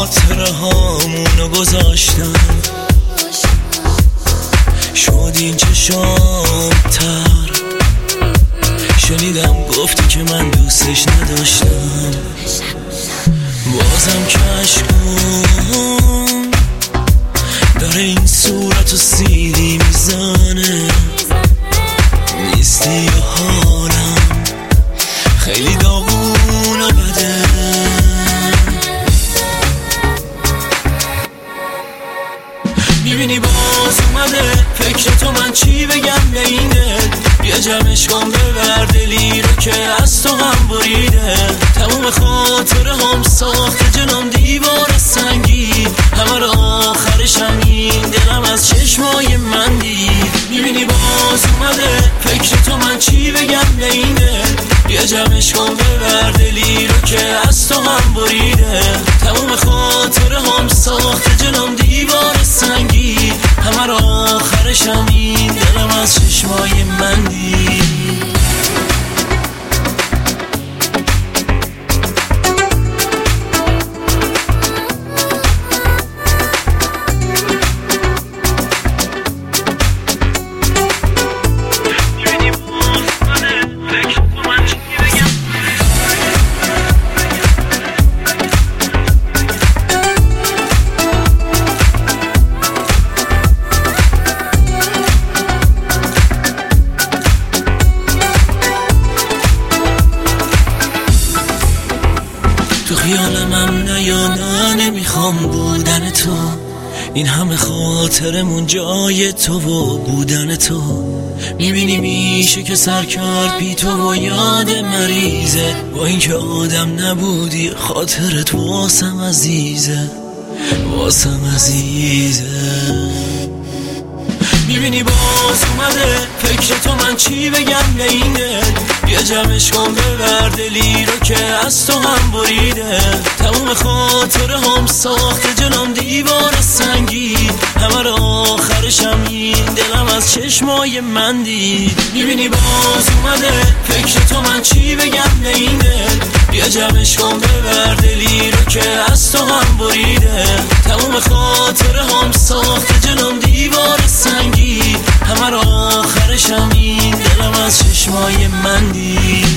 خاطره هامونو گذاشتم، شد این چشام تر. شنیدم گفتی که من دوستش نداشتم، بازم کشکم داره این صورت و سیدی میزنه. نیستی و حالم خیلی داغون و بده. میبینی باز اومده فکر تو، من چی بگم به اینه؟ بیا جمعش کن ببر دلی رو که از تو هم بریده. تموم خاطره هم ساخته جنام دیوار سنگی، همه رو آخرش همین دلم از چشمای من دید. میبینی باز اومده فکر تو، من چی بگم به اینه؟ بیا جمعش کن ببر دلی رو که از تو هم بریده. تموم خاطره هم ساخته جنام دیوار سنگی، همه رو آخرش همین دلم از چشمای من دید. تو خیالم نه یا نه نمیخوام بودن تو، این همه خاطرمون جای تو و بودن تو. میبینی میشه که سر کرد بی تو و یاد مریضه، با اینکه آدم نبودی خاطرت واسم عزیزه، واسم عزیزه. میبینی باز اومده فکر تو، من چی بگم به اینه؟ بیا جمعش کن ببر دلی رو که از تو هم بریده. تموم خاطره هم ساخته جنام دیوار سنگی، همه رو آخرش همین دلم از چشمای من دید. میبینی باز اومده فکر تو، من چی بگم به اینه؟ بیا جمعش کن ببر دلی رو که از تو هم بریده. تموم خاطره هم ساخته جنام دیوار سنگی، همه رو آخرش همین دلم از چشمای من دید.